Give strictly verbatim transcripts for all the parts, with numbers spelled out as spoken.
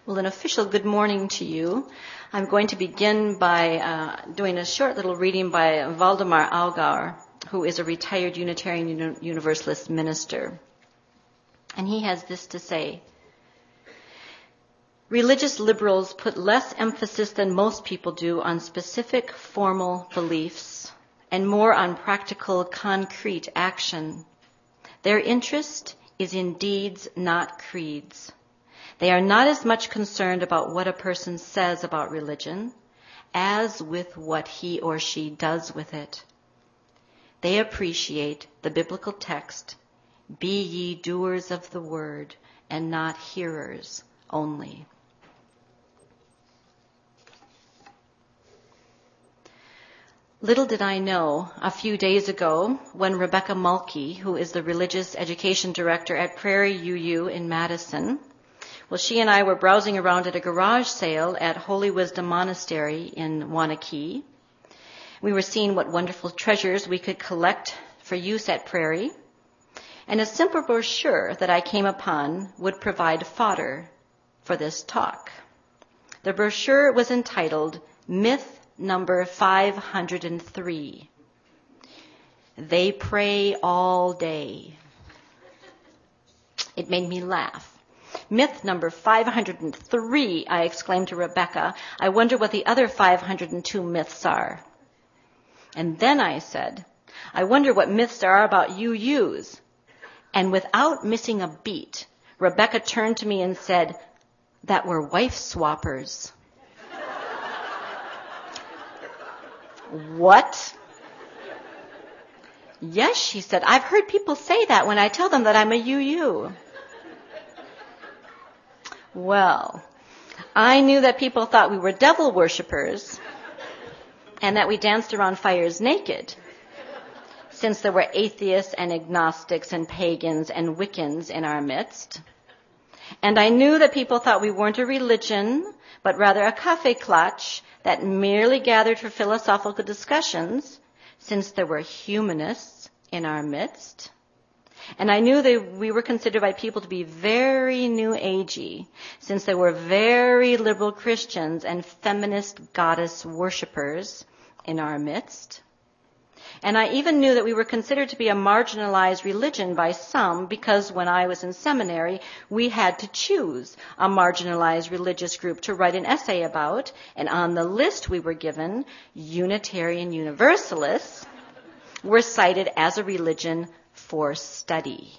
Well, an official good morning to you. I'm going to begin by uh, doing a short little reading by Waldemar Augar, who is a retired Unitarian Uni- Universalist minister. And he has this to say. Religious liberals put less emphasis than most people do on specific formal beliefs and more on practical, concrete action. Their interest is in deeds, not creeds. They are not as much concerned about what a person says about religion as with what he or she does with it. They appreciate the biblical text, "Be ye doers of the word and not hearers only." Little did I know a few days ago when Rebecca Mulkey, who is the religious education director at Prairie U U in Madison, well, she and I were browsing around at a garage sale at Holy Wisdom Monastery in Waunakee. We were seeing what wonderful treasures we could collect for use at Prairie, and a simple brochure that I came upon would provide fodder for this talk. The brochure was entitled Myth Number five hundred three. They pray all day. It made me laugh. Myth number five hundred three, I exclaimed to Rebecca. I wonder what the other five hundred two myths are. And then I said, I wonder what myths there are about U Us. And without missing a beat, Rebecca turned to me and said, that we're wife swappers. What? Yes, she said, I've heard people say that when I tell them that I'm a U U. Well, I knew that people thought we were devil worshippers and that we danced around fires naked, since there were atheists and agnostics and pagans and Wiccans in our midst. And I knew that people thought we weren't a religion, but rather a café clutch that merely gathered for philosophical discussions, since there were humanists in our midst. And I knew that we were considered by people to be very new agey, since there were very liberal Christians and feminist goddess worshippers in our midst. And I even knew that we were considered to be a marginalized religion by some, because when I was in seminary, we had to choose a marginalized religious group to write an essay about, and on the list we were given, Unitarian Universalists were cited as a religion for study.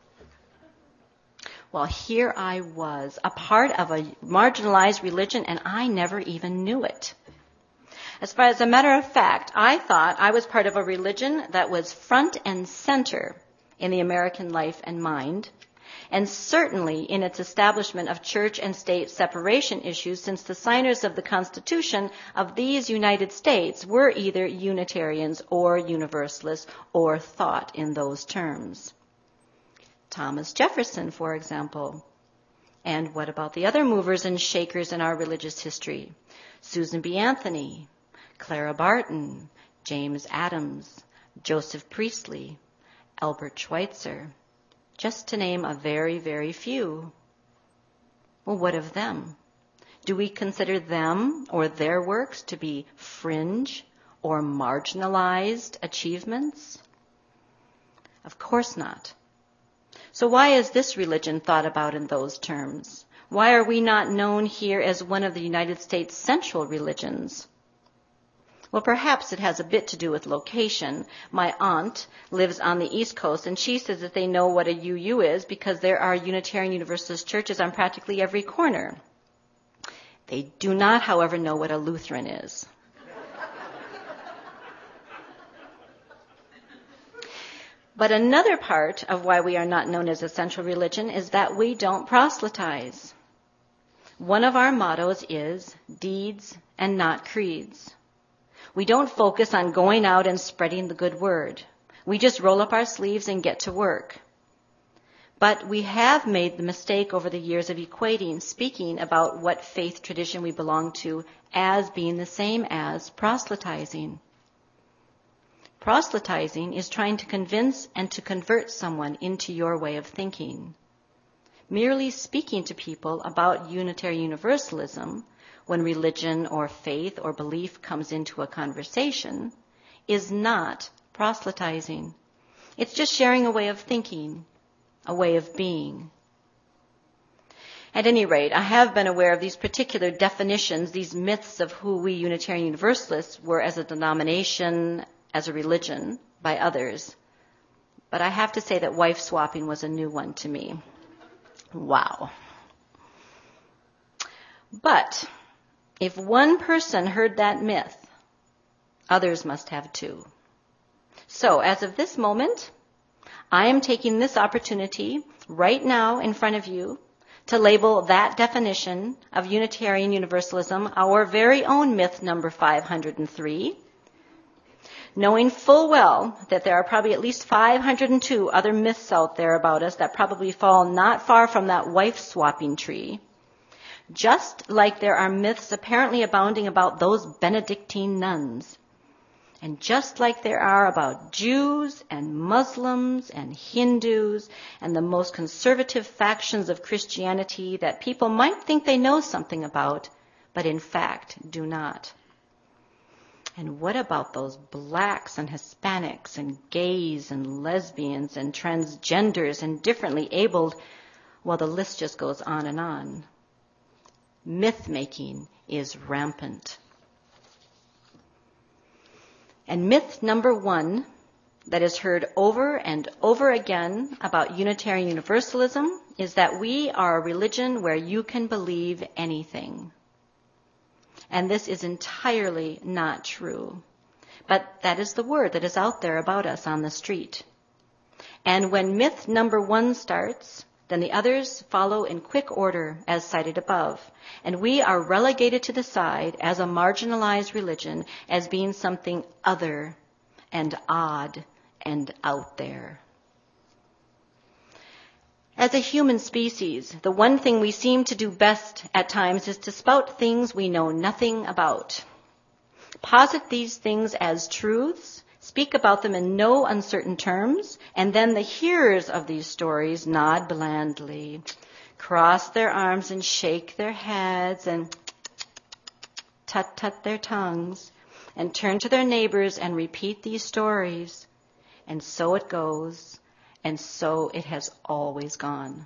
Well, here I was, a part of a marginalized religion, and I never even knew it. As far as a matter of fact, I thought I was part of a religion that was front and center in the American life and mind, and certainly in its establishment of church and state separation issues, since the signers of the Constitution of these United States were either Unitarians or Universalists or thought in those terms. Thomas Jefferson, for example. And what about the other movers and shakers in our religious history? Susan B. Anthony, Clara Barton, James Adams, Joseph Priestley, Albert Schweitzer, just to name a very, very few. Well, what of them? Do we consider them or their works to be fringe or marginalized achievements? Of course not. So why is this religion thought about in those terms? Why are we not known here as one of the United States' central religions? Well, perhaps it has a bit to do with location. My aunt lives on the East Coast, and she says that they know what a U U is because there are Unitarian Universalist churches on practically every corner. They do not, however, know what a Lutheran is. But another part of why we are not known as a central religion is that we don't proselytize. One of our mottos is deeds and not creeds. We don't focus on going out and spreading the good word. We just roll up our sleeves and get to work. But we have made the mistake over the years of equating speaking about what faith tradition we belong to as being the same as proselytizing. Proselytizing is trying to convince and to convert someone into your way of thinking. merely speaking to people about Unitarian Universalism when religion or faith or belief comes into a conversation is not proselytizing. It's just sharing a way of thinking, a way of being. At any rate, I have been aware of these particular definitions, these myths of who we Unitarian Universalists were as a denomination, as a religion, by others. But I have to say that wife swapping was a new one to me. Wow. But if one person heard that myth, others must have too. So as of this moment, I am taking this opportunity right now in front of you to label that definition of Unitarian Universalism our very own myth number five hundred three, knowing full well that there are probably at least five hundred two other myths out there about us that probably fall not far from that wife-swapping tree, just like there are myths apparently abounding about those Benedictine nuns, and just like there are about Jews and Muslims and Hindus and the most conservative factions of Christianity that people might think they know something about, but in fact do not. And what about those blacks and Hispanics and gays and lesbians and transgenders and differently abled? Well, the list just goes on and on. Myth-making is rampant. And myth number one that is heard over and over again about Unitarian Universalism is that we are a religion where you can believe anything. And this is entirely not true. But that is the word that is out there about us on the street. And when myth number one starts, then the others follow in quick order as cited above. And we are relegated to the side as a marginalized religion as being something other and odd and out there. As a human species, the one thing we seem to do best at times is to spout things we know nothing about. Posit these things as truths, speak about them in no uncertain terms, and then the hearers of these stories nod blandly, cross their arms and shake their heads and tut-tut their tongues, and turn to their neighbors and repeat these stories. And so it goes, and so it has always gone.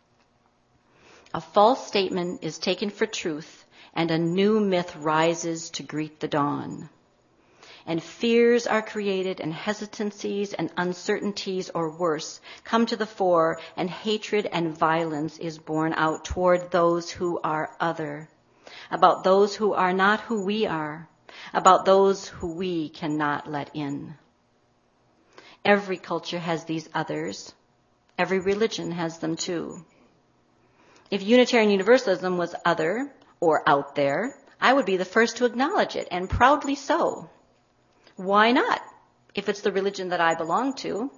A false statement is taken for truth, and a new myth rises to greet the dawn. And fears are created, and hesitancies and uncertainties, or worse, come to the fore, and hatred and violence is borne out toward those who are other, about those who are not who we are, about those who we cannot let in. Every culture has these others. Every religion has them too. If Unitarian Universalism was other or out there, I would be the first to acknowledge it, and proudly so. Why not, if it's the religion that I belong to?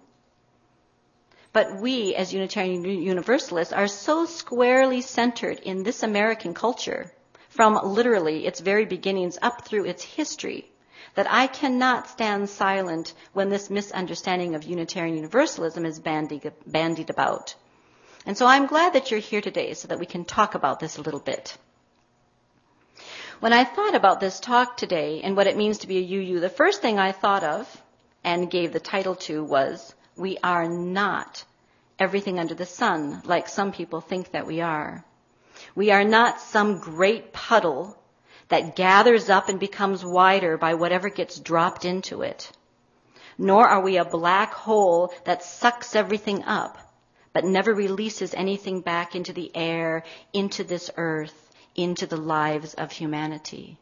But we, as Unitarian Universalists, are so squarely centered in this American culture, from literally its very beginnings up through its history, that I cannot stand silent when this misunderstanding of Unitarian Universalism is bandied, bandied about. And so I'm glad that you're here today so that we can talk about this a little bit. When I thought about this talk today and what it means to be a U U, the first thing I thought of and gave the title to was, we are not everything under the sun, like some people think that we are. We are not some great puddle that gathers up and becomes wider by whatever gets dropped into it. Nor are we a black hole that sucks everything up, but never releases anything back into the air, into this earth, into the lives of humanity.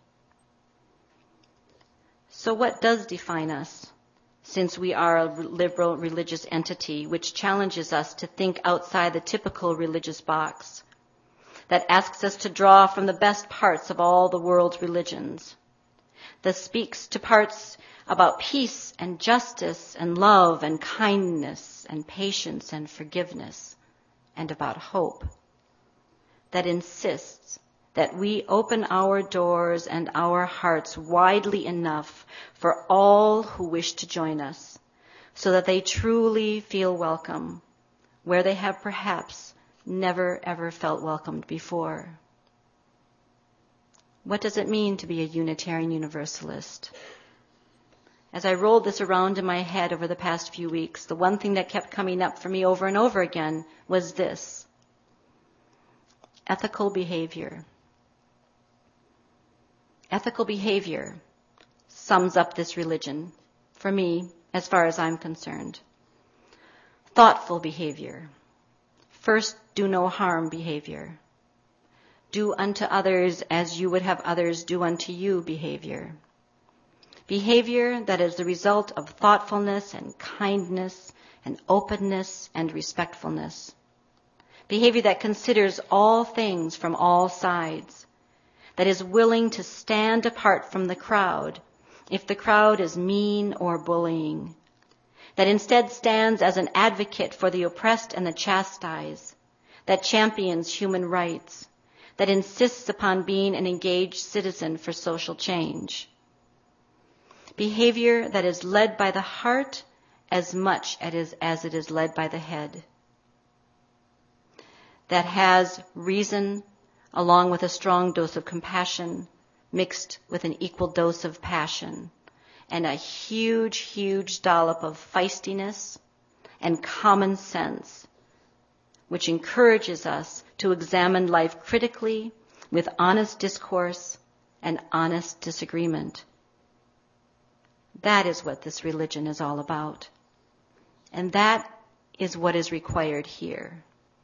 So what does define us, since we are a liberal religious entity which challenges us to think outside the typical religious box, that asks us to draw from the best parts of all the world's religions, that speaks to parts about peace and justice and love and kindness and patience and forgiveness, and about hope, that insists that we open our doors and our hearts widely enough for all who wish to join us, so that they truly feel welcome, where they have perhaps never ever felt welcomed before. What does it mean to be a Unitarian Universalist? As I rolled this around in my head over the past few weeks, the one thing that kept coming up for me over and over again was this: ethical behavior. Ethical behavior sums up this religion, for me, as far as I'm concerned. Thoughtful behavior. First, do no harm behavior. Do unto others as you would have others do unto you behavior. Behavior that is the result of thoughtfulness and kindness and openness and respectfulness. Behavior that considers all things from all sides, that is willing to stand apart from the crowd if the crowd is mean or bullying, that instead stands as an advocate for the oppressed and the chastised, that champions human rights, that insists upon being an engaged citizen for social change. Behavior that is led by the heart as much as it is led by the head. That has reason along with a strong dose of compassion mixed with an equal dose of passion and a huge, huge dollop of feistiness and common sense, which encourages us to examine life critically with honest discourse and honest disagreement. That is what this religion is all about. And that is what is required here.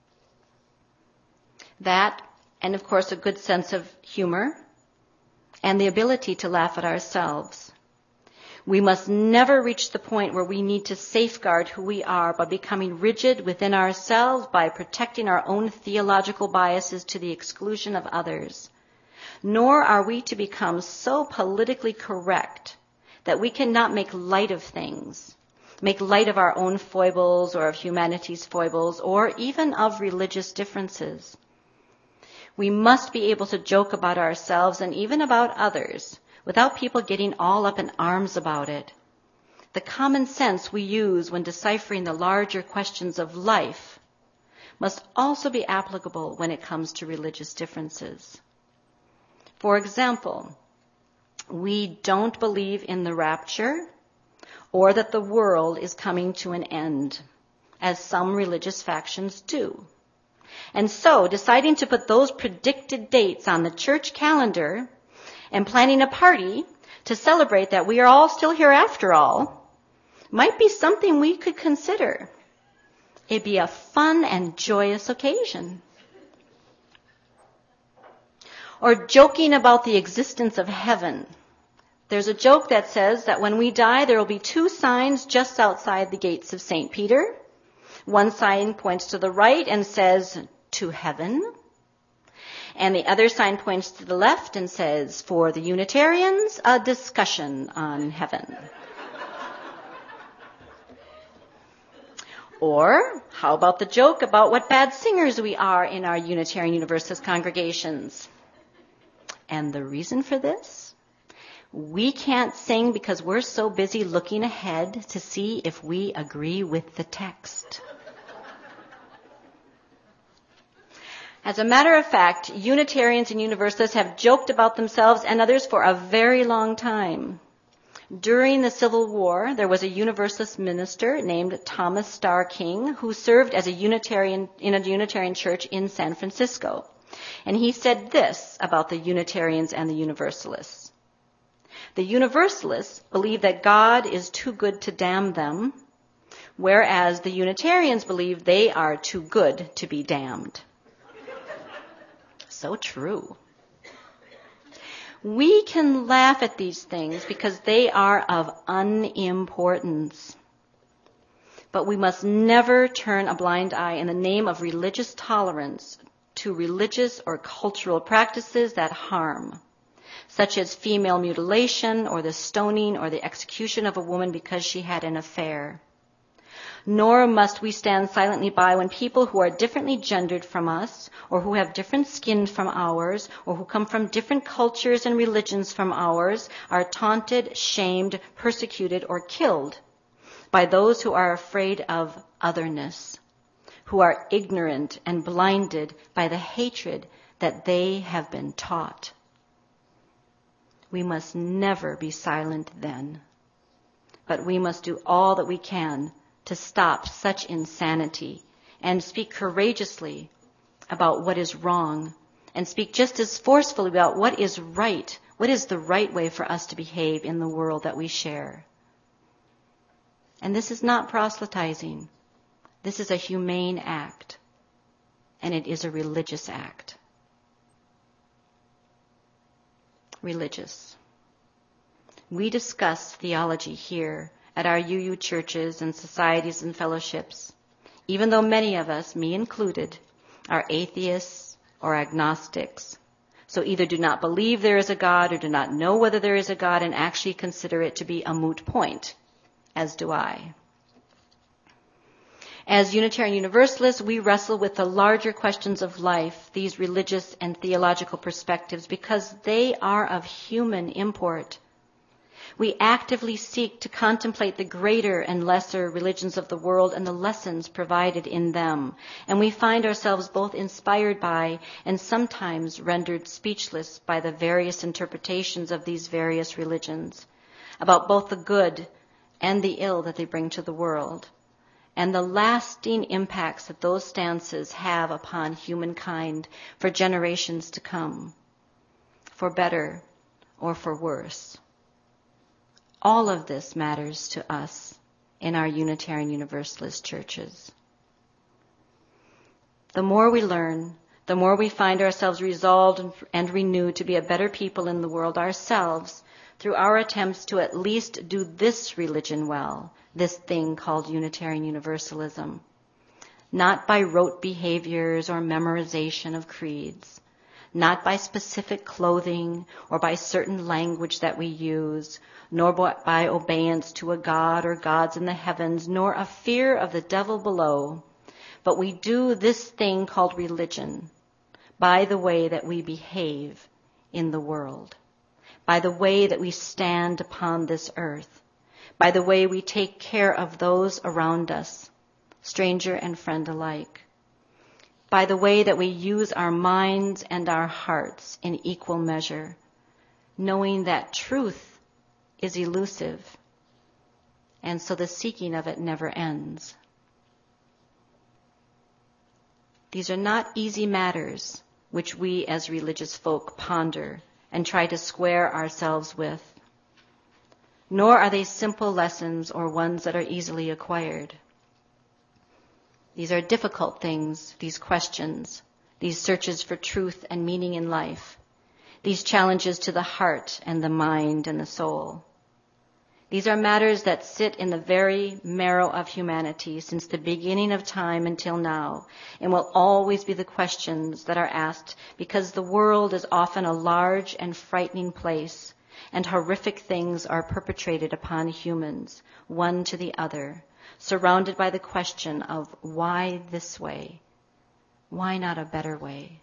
That, and of course, a good sense of humor and the ability to laugh at ourselves. We must never reach the point where we need to safeguard who we are by becoming rigid within ourselves, by protecting our own theological biases to the exclusion of others. Nor are we to become so politically correct that we cannot make light of things, make light of our own foibles or of humanity's foibles or even of religious differences. We must be able to joke about ourselves and even about others without people getting all up in arms about it. The common sense we use when deciphering the larger questions of life must also be applicable when it comes to religious differences. For example, we don't believe in the rapture or that the world is coming to an end, as some religious factions do. And so, deciding to put those predicted dates on the church calendar and planning a party to celebrate that we are all still here after all might be something we could consider. It'd be a fun and joyous occasion. Or joking about the existence of heaven. There's a joke that says that when we die, there will be two signs just outside the gates of Saint Peter. One sign points to the right and says, "To heaven." And the other sign points to the left and says, "For the Unitarians, a discussion on heaven." Or how about the joke about what bad singers we are in our Unitarian Universalist congregations? And the reason for this? We can't sing because we're so busy looking ahead to see if we agree with the text. As a matter of fact, Unitarians and Universalists have joked about themselves and others for a very long time. During the Civil War, there was a Universalist minister named Thomas Starr King who served as a Unitarian in a Unitarian church in San Francisco. And he said this about the Unitarians and the Universalists. The Universalists believe that God is too good to damn them, whereas the Unitarians believe they are too good to be damned. So true. We can laugh at these things because they are of unimportance. But we must never turn a blind eye in the name of religious tolerance to religious or cultural practices that harm, such as female mutilation or the stoning or the execution of a woman because she had an affair. Nor must we stand silently by when people who are differently gendered from us, or who have different skin from ours, or who come from different cultures and religions from ours, are taunted, shamed, persecuted, or killed by those who are afraid of otherness, who are ignorant and blinded by the hatred that they have been taught. We must never be silent then, but we must do all that we can to stop such insanity and speak courageously about what is wrong and speak just as forcefully about what is right, what is the right way for us to behave in the world that we share. And this is not proselytizing. This is a humane act, and it is a religious act. Religious. We discuss theology here at our U U churches and societies and fellowships, even though many of us, me included, are atheists or agnostics. So either do not believe there is a God or do not know whether there is a God and actually consider it to be a moot point, as do I. As Unitarian Universalists, we wrestle with the larger questions of life, these religious and theological perspectives, because they are of human import. We actively seek to contemplate the greater and lesser religions of the world and the lessons provided in them. And we find ourselves both inspired by and sometimes rendered speechless by the various interpretations of these various religions, about both the good and the ill that they bring to the world, and the lasting impacts that those stances have upon humankind for generations to come, for better or for worse. All of this matters to us in our Unitarian Universalist churches. The more we learn, the more we find ourselves resolved and renewed to be a better people in the world ourselves through our attempts to at least do this religion well, this thing called Unitarian Universalism, not by rote behaviors or memorization of creeds, not by specific clothing or by certain language that we use, nor by obedience to a god or gods in the heavens, nor a fear of the devil below, but we do this thing called religion by the way that we behave in the world, by the way that we stand upon this earth, by the way we take care of those around us, stranger and friend alike, by the way that we use our minds and our hearts in equal measure, knowing that truth is elusive, and so the seeking of it never ends. These are not easy matters which we as religious folk ponder and try to square ourselves with, nor are they simple lessons or ones that are easily acquired. These are difficult things, these questions, these searches for truth and meaning in life, these challenges to the heart and the mind and the soul. These are matters that sit in the very marrow of humanity since the beginning of time until now, and will always be the questions that are asked because the world is often a large and frightening place, and horrific things are perpetrated upon humans, one to the other, surrounded by the question of why this way? Why not a better way?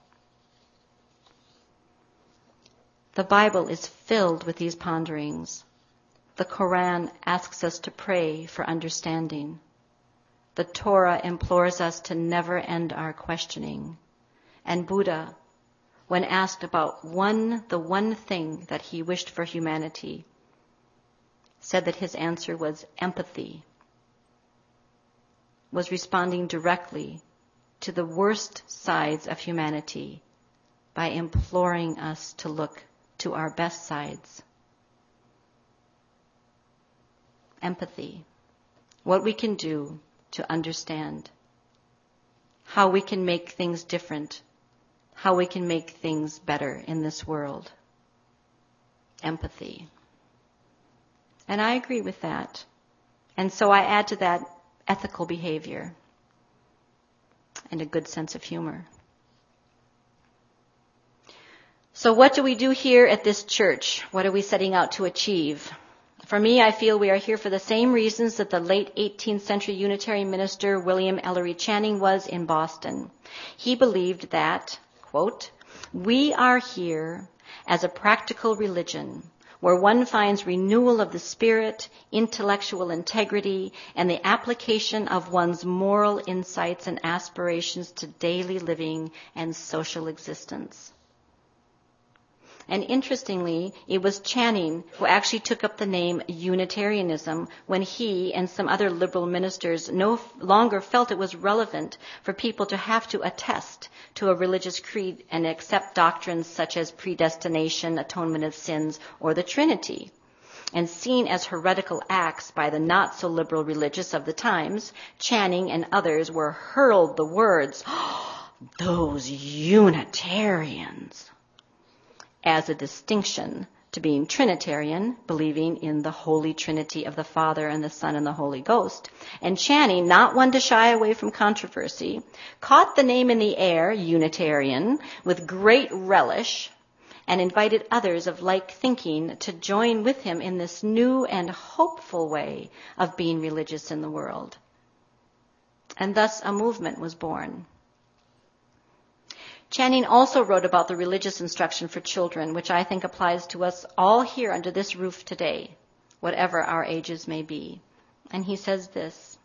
The Bible is filled with these ponderings. The Quran asks us to pray for understanding. The Torah implores us to never end our questioning. And Buddha, when asked about one, the one thing that he wished for humanity, said that his answer was empathy, was responding directly to the worst sides of humanity by imploring us to look to our best sides. Empathy, what we can do to understand, how we can make things different, how we can make things better in this world. Empathy. And I agree with that. And so I add to that ethical behavior and a good sense of humor. So what do we do here at this church? What are we setting out to achieve? For me, I feel we are here for the same reasons that the late eighteenth century Unitarian minister William Ellery Channing was in Boston. He believed that, quote, "We are here as a practical religion, where one finds renewal of the spirit, intellectual integrity, and the application of one's moral insights and aspirations to daily living and social existence. And interestingly, it was Channing who actually took up the name Unitarianism when he and some other liberal ministers no longer felt it was relevant for people to have to attest to a religious creed and accept doctrines such as predestination, atonement of sins, or the Trinity. And seen as heretical acts by the not-so-liberal religious of the times, Channing and others were hurled the words, "Oh, those Unitarians," as a distinction to being Trinitarian, believing in the Holy Trinity of the Father and the Son and the Holy Ghost. And Channing, not one to shy away from controversy, caught the name in the air, Unitarian, with great relish, and invited others of like thinking to join with him in this new and hopeful way of being religious in the world. And thus a movement was born. Channing also wrote about the religious instruction for children, which I think applies to us all here under this roof today, whatever our ages may be. And he says this: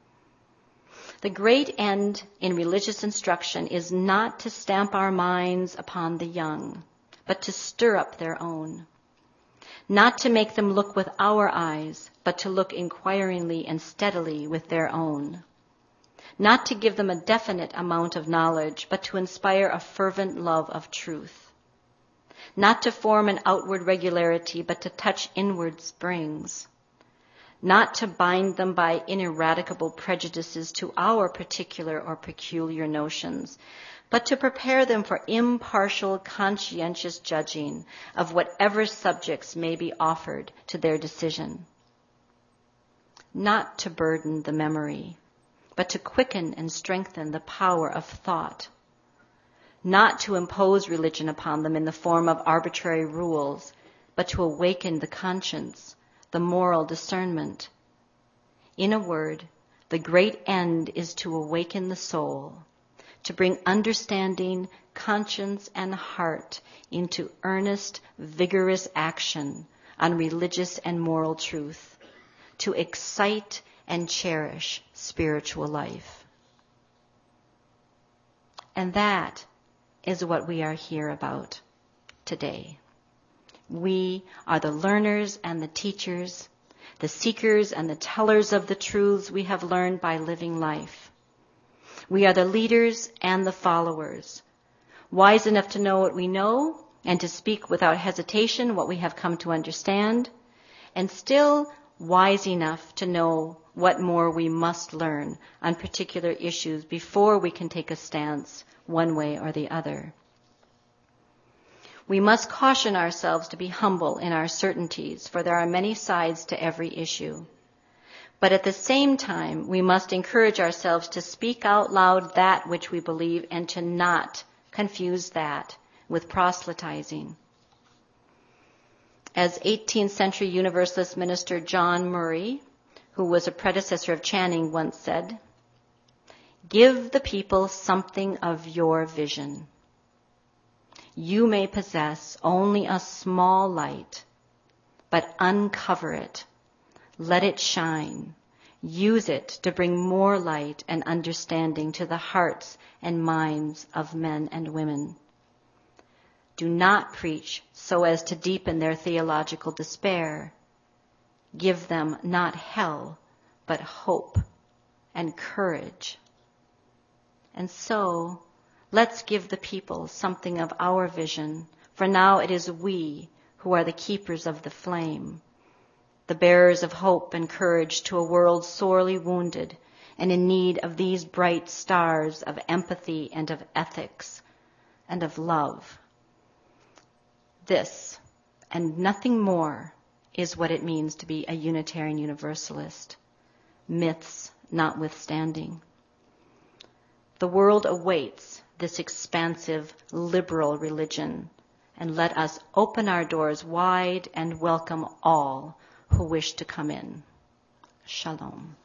"The great end in religious instruction is not to stamp our minds upon the young, but to stir up their own. Not to make them look with our eyes, but to look inquiringly and steadily with their own. Not to give them a definite amount of knowledge, but to inspire a fervent love of truth. Not to form an outward regularity, but to touch inward springs. Not to bind them by ineradicable prejudices to our particular or peculiar notions, but to prepare them for impartial, conscientious judging of whatever subjects may be offered to their decision. Not to burden the memory, but to quicken and strengthen the power of thought. Not to impose religion upon them in the form of arbitrary rules, but to awaken the conscience, the moral discernment. In a word, the great end is to awaken the soul, to bring understanding, conscience, and heart into earnest, vigorous action on religious and moral truth, to excite and cherish spiritual life." And that is what we are here about today. We are the learners and the teachers, the seekers and the tellers of the truths we have learned by living life. We are the leaders and the followers, wise enough to know what we know and to speak without hesitation what we have come to understand, and still wise enough to know what more we must learn on particular issues before we can take a stance one way or the other. We must caution ourselves to be humble in our certainties, for there are many sides to every issue. But at the same time, we must encourage ourselves to speak out loud that which we believe and to not confuse that with proselytizing. As eighteenth century Universalist minister John Murray, who was a predecessor of Channing, once said, "Give the people something of your vision. You may possess only a small light, but uncover it. Let it shine. Use it to bring more light and understanding to the hearts and minds of men and women. Do not preach so as to deepen their theological despair. Give them not hell, but hope and courage. And so, let's give the people something of our vision, for now it is we who are the keepers of the flame, the bearers of hope and courage to a world sorely wounded and in need of these bright stars of empathy and of ethics and of love. This, and nothing more, is what it means to be a Unitarian Universalist, myths notwithstanding. The world awaits this expansive, liberal religion, and let us open our doors wide and welcome all who wish to come in. Shalom.